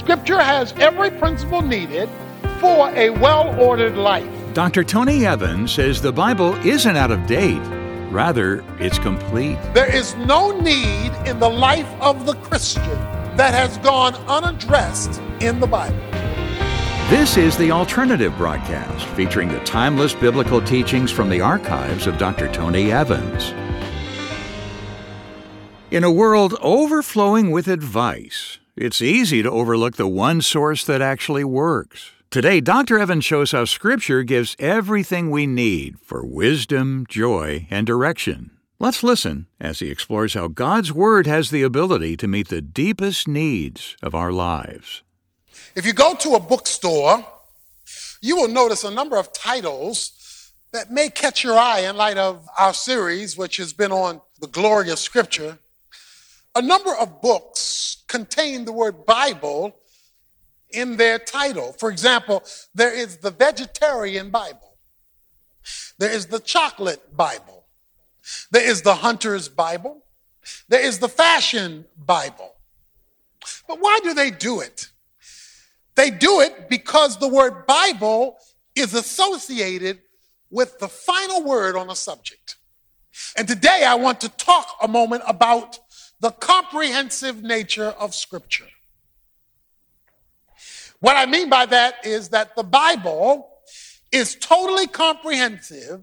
Scripture has every principle needed for a well-ordered life. Dr. Tony Evans says the Bible isn't out of date. Rather, it's complete. There is no need in the life of the Christian that has gone unaddressed in the Bible. This is the Alternative Broadcast, featuring the timeless biblical teachings from the archives of Dr. Tony Evans. In a world overflowing with advice, it's easy to overlook the one source that actually works. Today, Dr. Evans shows how Scripture gives everything we need for wisdom, joy, and direction. Let's listen as he explores how God's Word has the ability to meet the deepest needs of our lives. If you go to a bookstore, you will notice a number of titles that may catch your eye in light of our series, which has been on the glory of Scripture. A number of books contain the word Bible in their title. For example, there is the Vegetarian Bible. There is the Chocolate Bible. There is the Hunter's Bible. There is the Fashion Bible. But why do they do it? They do it because the word Bible is associated with the final word on a subject. And today I want to talk a moment about the comprehensive nature of Scripture. What I mean by that is that the Bible is totally comprehensive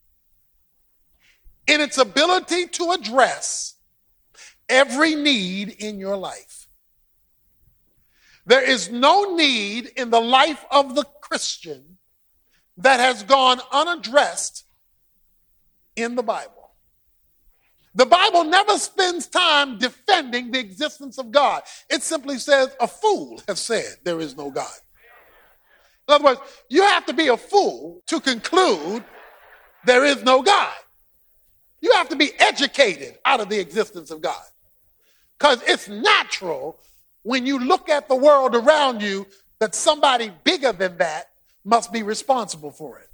in its ability to address every need in your life. There is no need in the life of the Christian that has gone unaddressed in the Bible. The Bible never spends time defending the existence of God. It simply says, a fool has said there is no God. In other words, you have to be a fool to conclude there is no God. You have to be educated out of the existence of God. Because it's natural when you look at the world around you that somebody bigger than that must be responsible for it.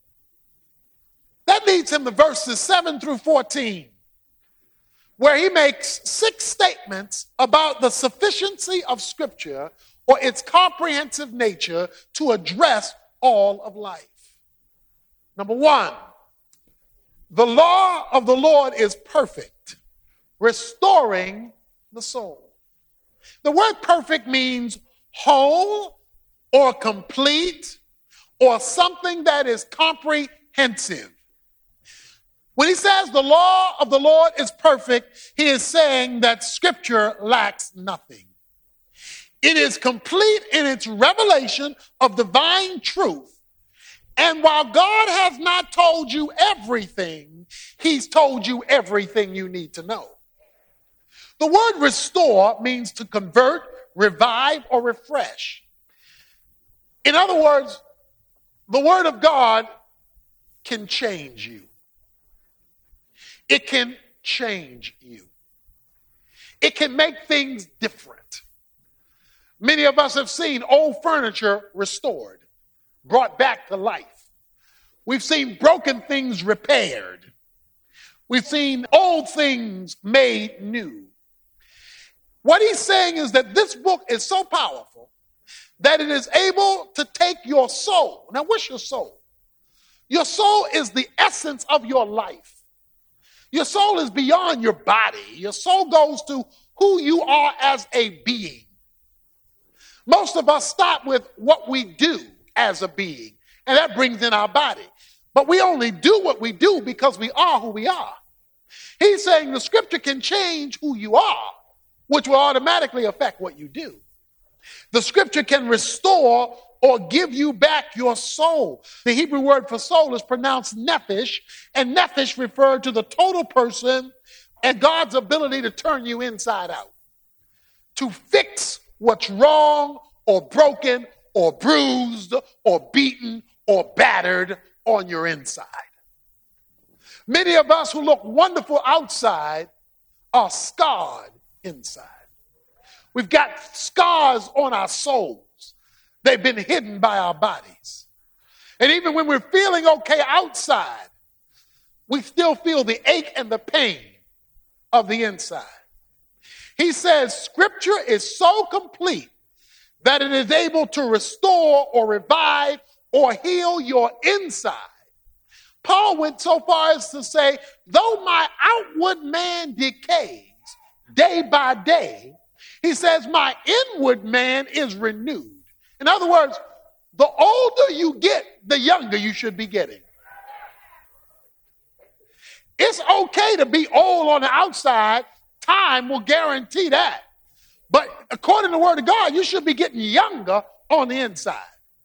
That leads him to verses 7 through 14. Where he makes 6 statements about the sufficiency of Scripture or its comprehensive nature to address all of life. Number 1, the law of the Lord is perfect, restoring the soul. The word perfect means whole or complete or something that is comprehensive. When he says the law of the Lord is perfect, he is saying that Scripture lacks nothing. It is complete in its revelation of divine truth. And while God has not told you everything, he's told you everything you need to know. The word restore means to convert, revive, or refresh. In other words, the Word of God can change you. It can change you. It can make things different. Many of us have seen old furniture restored, brought back to life. We've seen broken things repaired. We've seen old things made new. What he's saying is that this book is so powerful that it is able to take your soul. Now, what's your soul? Your soul is the essence of your life. Your soul is beyond your body. Your soul goes to who you are as a being. Most of us stop with what we do as a being, and that brings in our body. But we only do what we do because we are who we are. He's saying the Scripture can change who you are, which will automatically affect what you do. The Scripture can restore or give you back your soul. The Hebrew word for soul is pronounced nephesh, and nephesh referred to the total person and God's ability to turn you inside out, to fix what's wrong or broken or bruised or beaten or battered on your inside. Many of us who look wonderful outside are scarred inside. We've got scars on our souls. They've been hidden by our bodies. And even when we're feeling okay outside, we still feel the ache and the pain of the inside. He says Scripture is so complete that it is able to restore or revive or heal your inside. Paul went so far as to say, though my outward man decays day by day, he says, my inward man is renewed. In other words, the older you get, the younger you should be getting. It's okay to be old on the outside. Time will guarantee that. But according to the Word of God, you should be getting younger on the inside.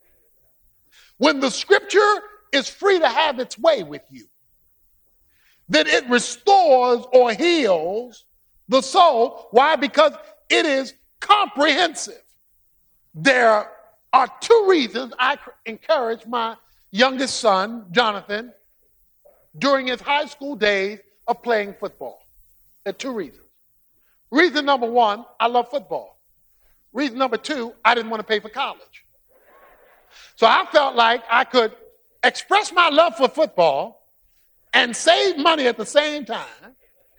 When the Scripture is free to have its way with you, then it restores or heals the soul. Why? Because it is comprehensive. There are two reasons I encourage my youngest son, Jonathan, during his high school days of playing football. There are two reasons. Reason number one, I love football. Reason number two, I didn't want to pay for college. So I felt like I could express my love for football and save money at the same time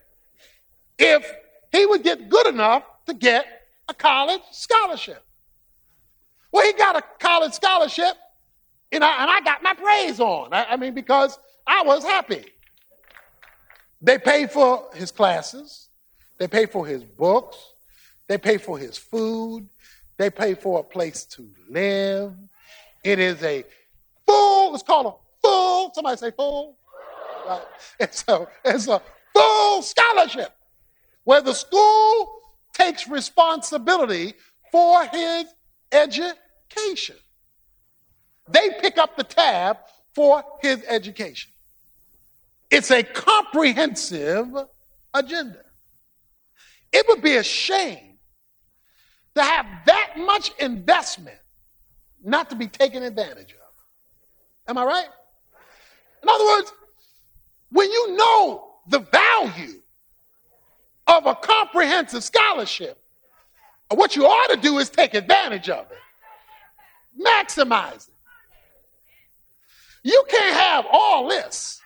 if he would get good enough to get a college scholarship. Well, he got a college scholarship, and I got my praise on. I mean, because I was happy. They paid for his classes. They paid for his books. They paid for his food. They paid for a place to live. It is a full, it's called a full, somebody say full? Right. It's a full scholarship where the school takes responsibility for his education. They pick up the tab for his education. It's a comprehensive agenda. It would be a shame to have that much investment not to be taken advantage of. Am I right? In other words, when you know the value of a comprehensive scholarship, what you ought to do is take advantage of it. Maximize it. You can't have all this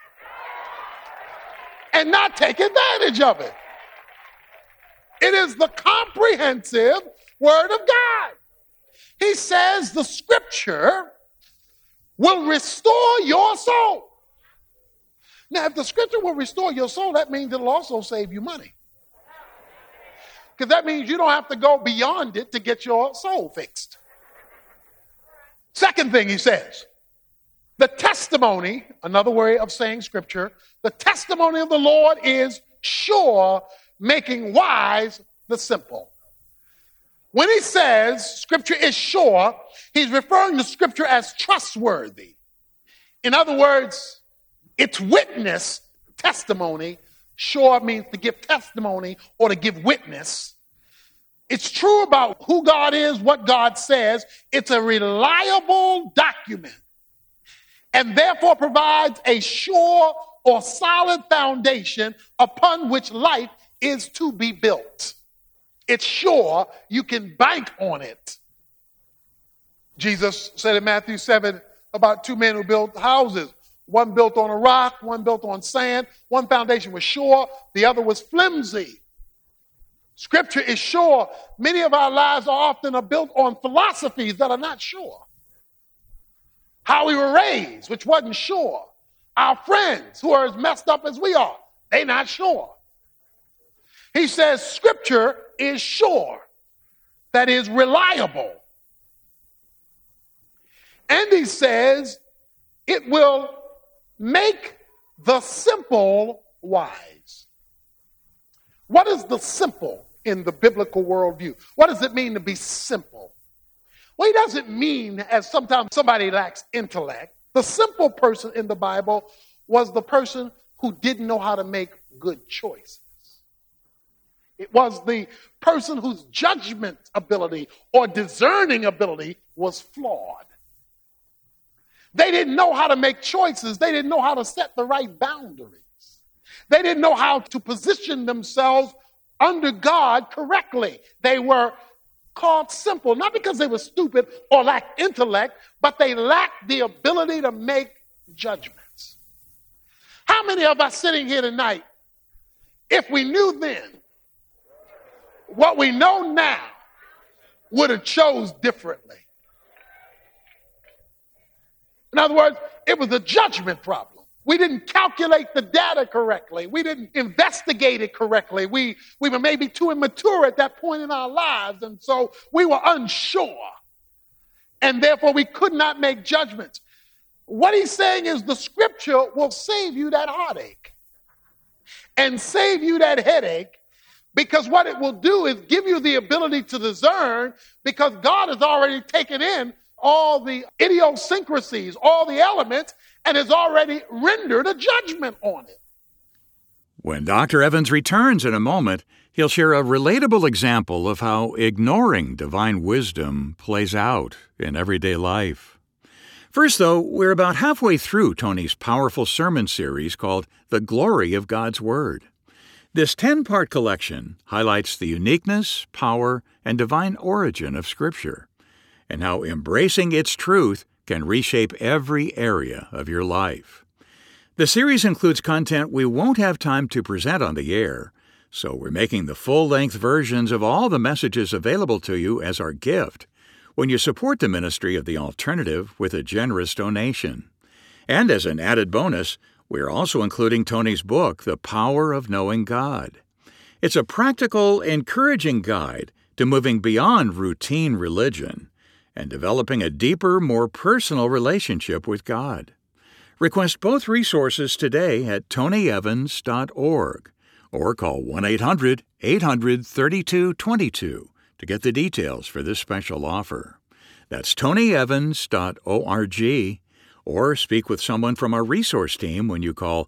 and not take advantage of it. It is the comprehensive Word of God. He says the Scripture will restore your soul. Now, if the Scripture will restore your soul, that means it'll also save you money. Because that means you don't have to go beyond it to get your soul fixed. Second thing he says, the testimony, another way of saying Scripture, the testimony of the Lord is sure, making wise the simple. When he says Scripture is sure, he's referring to Scripture as trustworthy. In other words, its witness, testimony, sure means to give testimony or to give witness. It's true about who God is, what God says. It's a reliable document and therefore provides a sure or solid foundation upon which life is to be built. It's sure, you can bank on it. Jesus said in Matthew 7 about two men who built houses. One built on a rock, one built on sand. One foundation was sure, the other was flimsy. Scripture is sure. Many of our lives are often built on philosophies that are not sure. How we were raised, which wasn't sure. Our friends who are as messed up as we are, they're not sure. He says Scripture is sure, that is reliable. And he says it will make the simple wise. What is the simple in the biblical worldview? What does it mean to be simple? Well, he doesn't mean as sometimes somebody lacks intellect. The simple person in the Bible was the person who didn't know how to make good choices. It was the person whose judgment ability or discerning ability was flawed. They didn't know how to make choices. They didn't know how to set the right boundaries. They didn't know how to position themselves under God correctly. They were called simple, not because they were stupid or lacked intellect, but they lacked the ability to make judgments. How many of us sitting here tonight, if we knew then what we know now, would have chose differently. In other words, it was a judgment problem. We didn't calculate the data correctly. We didn't investigate it correctly. We were maybe too immature at that point in our lives, and so we were unsure. And therefore, we could not make judgments. What he's saying is the scripture will save you that heartache and save you that headache, because what it will do is give you the ability to discern, because God has already taken in all the idiosyncrasies, all the elements, and has already rendered a judgment on it. When Dr. Evans returns in a moment, he'll share a relatable example of how ignoring divine wisdom plays out in everyday life. First, though, we're about halfway through Tony's powerful sermon series called The Glory of God's Word. This 10-part collection highlights the uniqueness, power, and divine origin of Scripture, and how embracing its truth can reshape every area of your life. The series includes content we won't have time to present on the air, so we're making the full-length versions of all the messages available to you as our gift when you support the ministry of The Alternative with a generous donation. And as an added bonus, we're also including Tony's book, The Power of Knowing God. It's a practical, encouraging guide to moving beyond routine religion and developing a deeper, more personal relationship with God. Request both resources today at tonyevans.org or call 1-800-800-3222 to get the details for this special offer. That's tonyevans.org, or speak with someone from our resource team when you call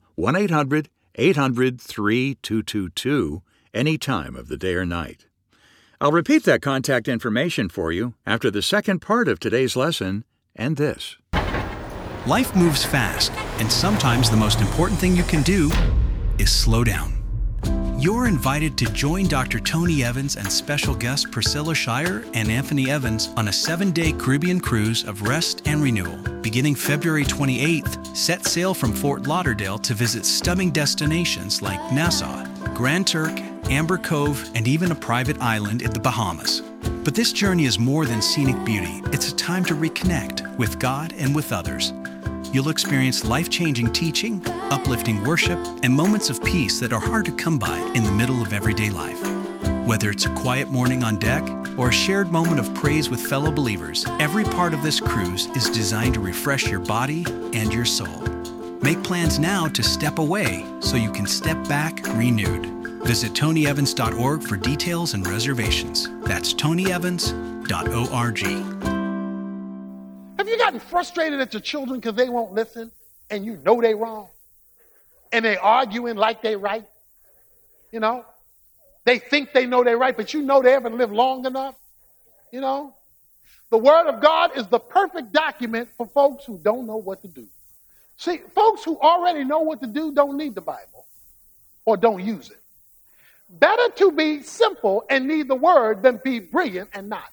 1-800-800-3222 any time of the day or night. I'll repeat that contact information for you after the second part of today's lesson and this. Life moves fast, and sometimes the most important thing you can do is slow down. You're invited to join Dr. Tony Evans and special guests Priscilla Shirer and Anthony Evans on a 7-day Caribbean cruise of rest and renewal. Beginning February 28th, set sail from Fort Lauderdale to visit stunning destinations like Nassau, Grand Turk, Amber Cove, and even a private island in the Bahamas. But this journey is more than scenic beauty. It's a time to reconnect with God and with others. You'll experience life-changing teaching, uplifting worship, and moments of peace that are hard to come by in the middle of everyday life. Whether it's a quiet morning on deck or a shared moment of praise with fellow believers, every part of this cruise is designed to refresh your body and your soul. Make plans now to step away so you can step back renewed. Visit tonyevans.org for details and reservations. That's tonyevans.org. Have you gotten frustrated at your children because they won't listen and you know they're wrong? And they're arguing like they're right? You know? They think they know they're right, but you know they haven't lived long enough? You know? The Word of God is the perfect document for folks who don't know what to do. See, folks who already know what to do don't need the Bible or don't use it. Better to be simple and need the Word than be brilliant and not.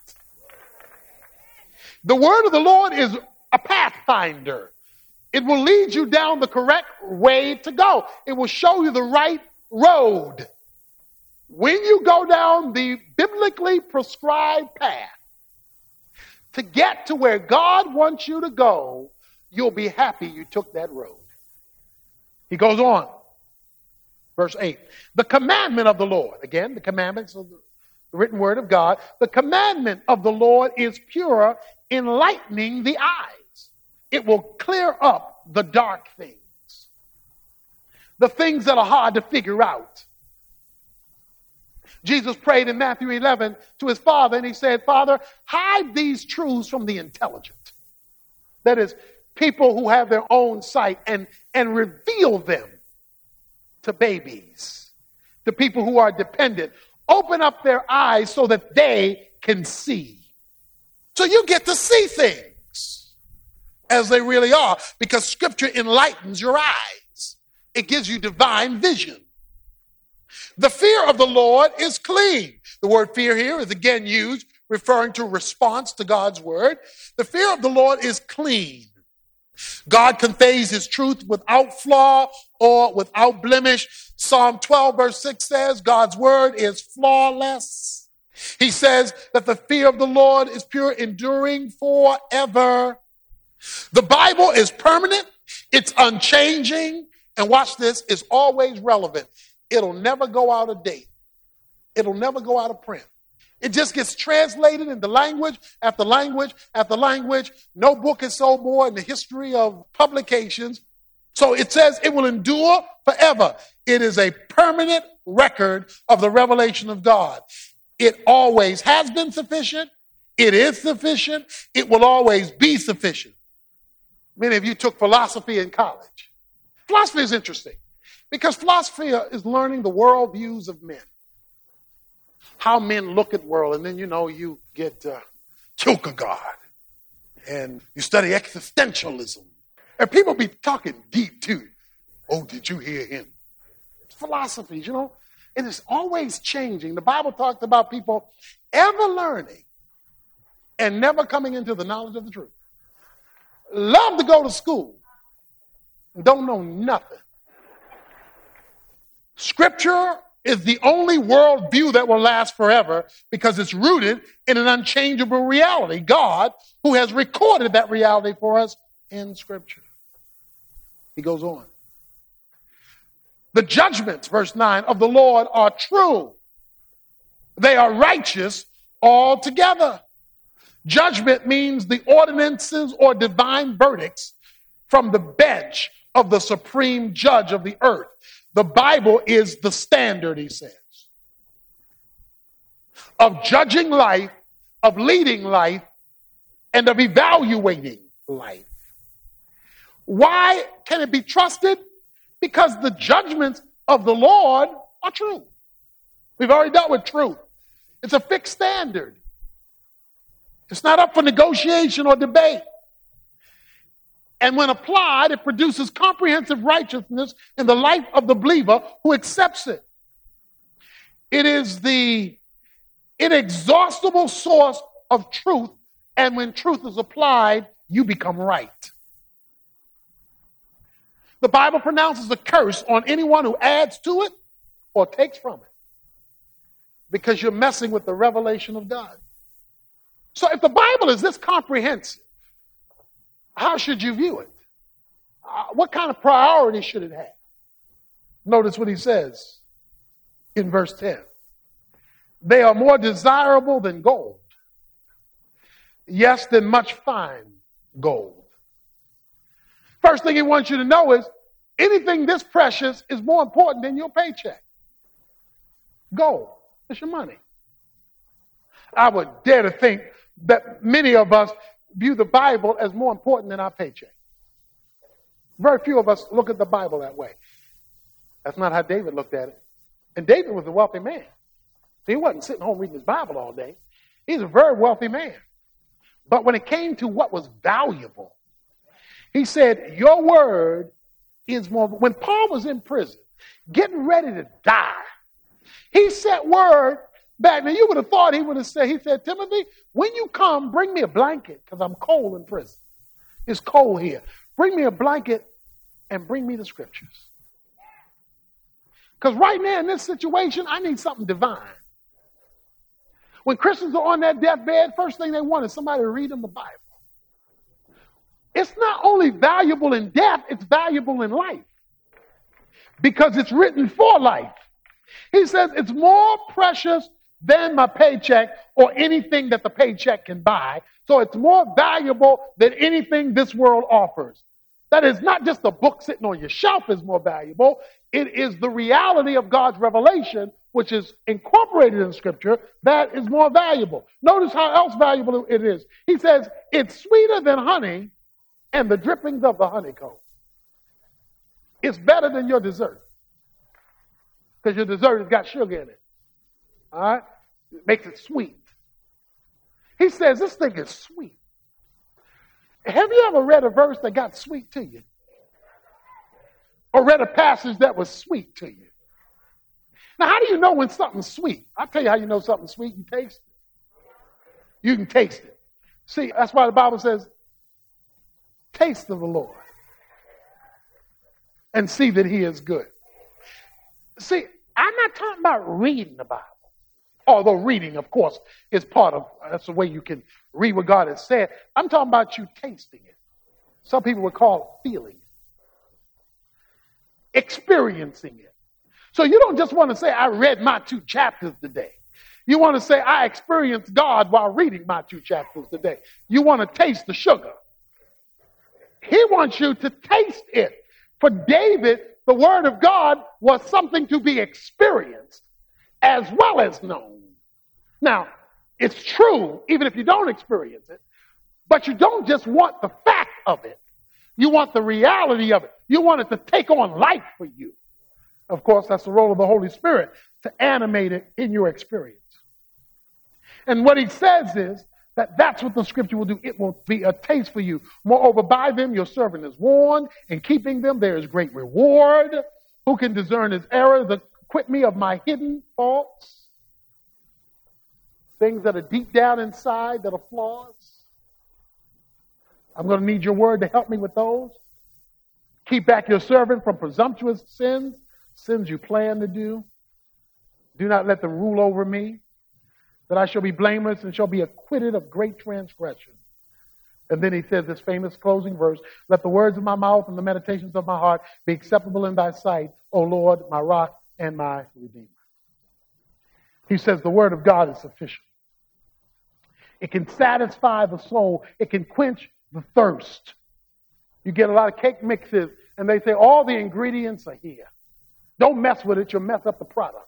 The Word of the Lord is a pathfinder. It will lead you down the correct way to go. It will show you the right road. When you go down the biblically prescribed path to get to where God wants you to go, you'll be happy you took that road. He goes on. Verse 8. The commandment of the Lord. Again, the commandments of the written word of God. The commandment of the Lord is pure, enlightening the eyes. It will clear up the dark things. The things that are hard to figure out. Jesus prayed in Matthew 11 to his Father, and he said, Father, hide these truths from the intelligent. That is, people who have their own sight, and reveal them to babies, to people who are dependent. Open up their eyes so that they can see. So you get to see things as they really are, because Scripture enlightens your eyes. It gives you divine vision. The fear of the Lord is clean. The word fear here is again used referring to response to God's word. The fear of the Lord is clean. God conveys his truth without flaw or without blemish. Psalm 12 verse 6 says God's word is flawless. He says that the fear of the Lord is pure, enduring forever. The Bible is permanent, it's unchanging, and watch this, it's always relevant. It'll never go out of date. It'll never go out of print. It just gets translated into language after language after language. No book is sold more in the history of publications. So it says it will endure forever. It is a permanent record of the revelation of God. It always has been sufficient. It is sufficient. It will always be sufficient. Many of you took philosophy in college. Philosophy is interesting because philosophy is learning the worldviews of men. How men look at the world, and then you get Kierkegaard, and you study existentialism, and people be talking deep too. Oh, did you hear him? It's philosophies, it is always changing. The Bible talks about people ever learning and never coming into the knowledge of the truth. Love to go to school, don't know nothing. Scripture is the only worldview that will last forever because it's rooted in an unchangeable reality. God, who has recorded that reality for us in Scripture. He goes on. The judgments, verse 9, of the Lord are true. They are righteous altogether. Judgment means the ordinances or divine verdicts from the bench of the supreme judge of the earth. The Bible is the standard, he says, of judging life, of leading life, and of evaluating life. Why can it be trusted? Because the judgments of the Lord are true. We've already dealt with truth. It's a fixed standard. It's not up for negotiation or debate. And when applied, it produces comprehensive righteousness in the life of the believer who accepts it. It is the inexhaustible source of truth, and when truth is applied, you become right. The Bible pronounces a curse on anyone who adds to it or takes from it because you're messing with the revelation of God. So if the Bible is this comprehensive, how should you view it? What kind of priority should it have? Notice what he says in verse 10. They are more desirable than gold. Yes, than much fine gold. First thing he wants you to know is anything this precious is more important than your paycheck. Gold. It's your money. I would dare to think that many of us view the Bible as more important than our paycheck. Very few of us look at the Bible that way. That's not how David looked at it. And David was a wealthy man. He wasn't sitting home reading his Bible all day. He's a very wealthy man. But when it came to what was valuable, he said, your word is more. When Paul was in prison, getting ready to die, he sent word back. Now you would have thought he would have said, he said, Timothy, when you come, bring me a blanket because I'm cold in prison. It's cold here. Bring me a blanket and bring me the scriptures. Because right now in this situation, I need something divine. When Christians are on that deathbed, first thing they want is somebody to read them the Bible. It's not only valuable in death, it's valuable in life. Because it's written for life. He says it's more precious than my paycheck or anything that the paycheck can buy. So it's more valuable than anything this world offers. That is not just a book sitting on your shelf is more valuable. It is the reality of God's revelation, which is incorporated in Scripture, that is more valuable. Notice how else valuable it is. He says it's sweeter than honey and the drippings of the honeycomb. It's better than your dessert. Because your dessert has got sugar in it. All right? It makes it sweet. He says this thing is sweet. Have you ever read a verse that got sweet to you? Or read a passage that was sweet to you? Now, how do you know when something's sweet? I'll tell you how you know something's sweet. You taste it. You can taste it. See, that's why the Bible says, taste of the Lord and see that he is good. See, I'm not talking about reading the Bible. Although reading, of course, is that's the way you can read what God has said. I'm talking about you tasting it. Some people would call it feeling it, experiencing it. So you don't just want to say, I read my 2 chapters today. You want to say, I experienced God while reading my 2 chapters today. You want to taste the sugar. He wants you to taste it. For David, the word of God was something to be experienced as well as known. Now, it's true, even if you don't experience it, but you don't just want the fact of it. You want the reality of it. You want it to take on life for you. Of course, that's the role of the Holy Spirit, to animate it in your experience. And what he says is that that's what the scripture will do. It will be a taste for you. Moreover, by them your servant is warned. In keeping them there is great reward. Who can discern his error? Acquit me of my hidden faults. Things that are deep down inside that are flaws. I'm going to need your word to help me with those. Keep back your servant from presumptuous sins you plan to do. Do not let them rule over me, that I shall be blameless and shall be acquitted of great transgression. And then he says this famous closing verse, let the words of my mouth and the meditations of my heart be acceptable in thy sight, O Lord, my rock and my redeemer. He says the word of God is sufficient. It can satisfy the soul. It can quench the thirst. You get a lot of cake mixes and they say all the ingredients are here. Don't mess with it, you'll mess up the product.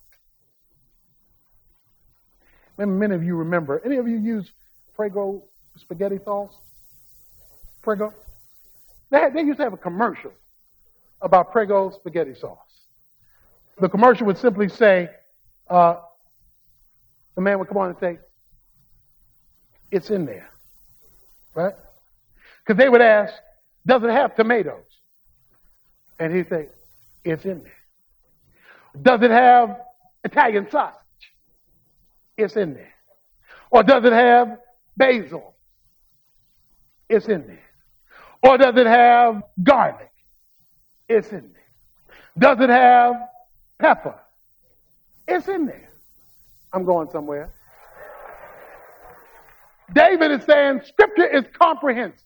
Many of you remember, any of you use Prego spaghetti sauce? Prego? They used to have a commercial about Prego spaghetti sauce. The commercial would simply say, the man would come on and say, it's in there. Right? Because they would ask, does it have tomatoes? And he'd say, it's in there. Does it have Italian sausage? It's in there. Or does it have basil? It's in there. Or does it have garlic? It's in there. Does it have pepper? It's in there. I'm going somewhere. David is saying scripture is comprehensive.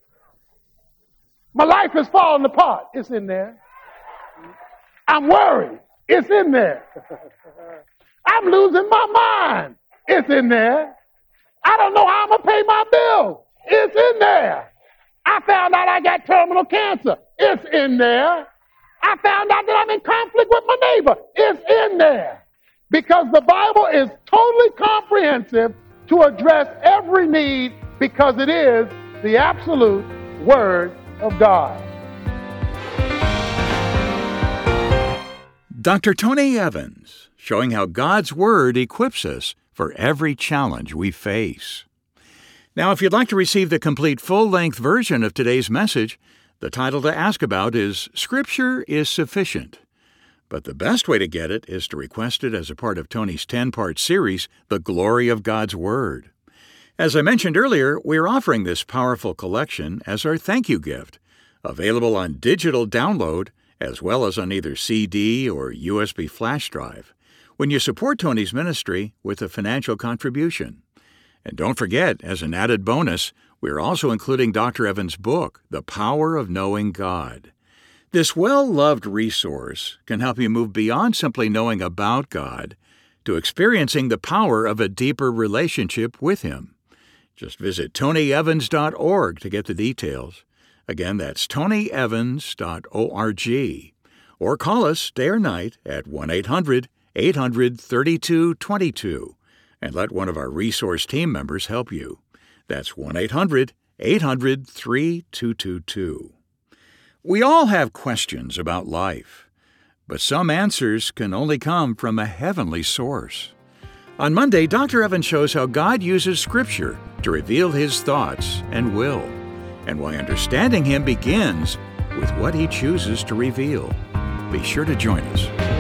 My life is falling apart. It's in there. I'm worried. It's in there. I'm losing my mind. It's in there. I don't know how I'm going to pay my bills. It's in there. I found out I got terminal cancer. It's in there. I found out that I'm in conflict with my neighbor. It's in there. Because the Bible is totally comprehensive to address every need because it is the absolute Word of God. Dr. Tony Evans, showing how God's Word equips us for every challenge we face. Now, if you'd like to receive the complete full-length version of today's message, the title to ask about is Scripture is Sufficient. But the best way to get it is to request it as a part of Tony's 10-part series, The Glory of God's Word. As I mentioned earlier, we're offering this powerful collection as our thank you gift, available on digital download as well as on either CD or USB flash drive, when you support Tony's ministry with a financial contribution. And don't forget, as an added bonus, we're also including Dr. Evans' book, The Power of Knowing God. This well-loved resource can help you move beyond simply knowing about God to experiencing the power of a deeper relationship with Him. Just visit tonyevans.org to get the details. Again, that's tonyevans.org. Or call us day or night at 1-800-800-3222 and let one of our resource team members help you. That's 1-800-800-3222. We all have questions about life, but some answers can only come from a heavenly source. On Monday, Dr. Evans shows how God uses Scripture to reveal His thoughts and will, and why understanding Him begins with what He chooses to reveal. Be sure to join us.